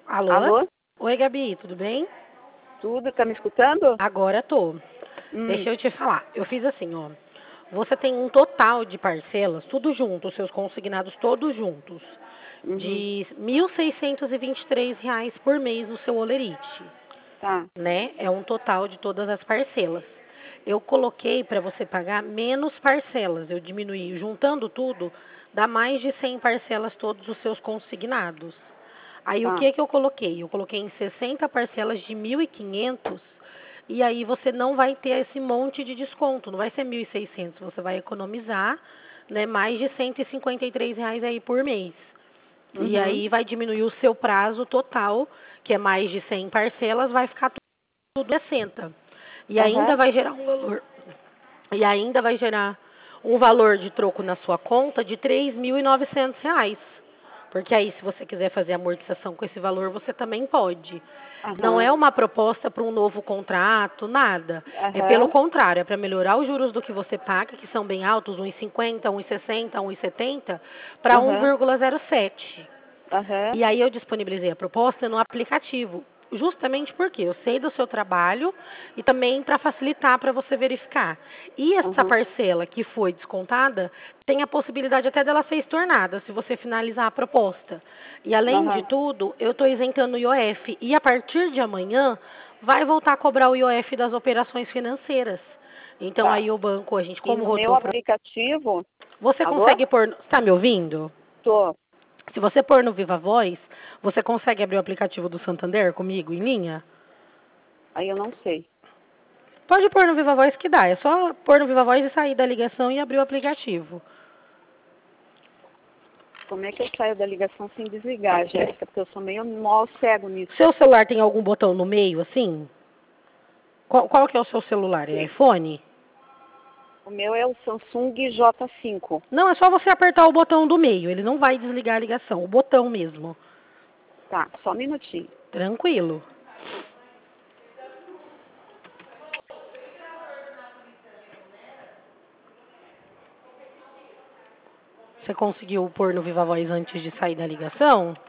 Alô? Alô? Oi, Gabi, tudo bem? Tudo? Tá me escutando? Agora tô. Hum, Deixa eu te falar. Eu fiz assim, ó. Você tem um total de parcelas, tudo junto, os seus consignados todos juntos, uhum, de R$ 1.623 por mês no seu Olerite, tá. né? É um total de todas as parcelas. Eu coloquei para você pagar menos parcelas. Eu diminuí, juntando tudo, dá mais de 100 parcelas todos os seus consignados. Aí o Tá. que que eu coloquei? Eu coloquei em 60 parcelas de 1.500 e aí você não vai ter esse monte de desconto, não vai ser 1.600, você vai economizar, né, mais de R$ 153 aí por mês. E Uhum, aí vai diminuir o seu prazo total, que é mais de 100 parcelas, vai ficar tudo 60. E ainda aham, vai gerar um valor. E ainda vai gerar um valor de troco na sua conta de R$ 3.900. Porque aí, se você quiser fazer amortização com esse valor, você também pode. Não é aham, uma proposta para um novo contrato, nada. É pelo aham, contrário, é para melhorar os juros do que você paga, que são bem altos, 1,50, 1,60, 1,70, para aham, 1,07. aham, E aí eu disponibilizei a proposta no aplicativo, justamente porque eu sei do seu trabalho e também para facilitar para você verificar. E essa aham, parcela que foi descontada tem a possibilidade até dela ser estornada se você finalizar a proposta. E além de aham. tudo, eu estou isentando o IOF e a partir de amanhã vai voltar a cobrar o IOF das operações financeiras. Então Tá. aí o banco, a gente E como no meu rodou para... aplicativo, Você alô? consegue pôr... Está me ouvindo? Tô. Se você pôr no Viva Voz, você consegue abrir o aplicativo do Santander comigo em linha? Aí eu não sei. Pode pôr no Viva Voz que dá. É só pôr no Viva Voz e sair da ligação e abrir o aplicativo. Como é que eu saio da ligação sem desligar, Jéssica? Porque eu sou meio mal cego nisso. Seu celular tem algum botão no meio, assim? Qual que é o seu celular? É Sim. iPhone? O meu é o Samsung J5. Não, é só você apertar o botão do meio. Ele não vai desligar a ligação. O botão mesmo. Tá, só um minutinho. Tranquilo. Você conseguiu pôr no Viva Voz antes de sair da ligação?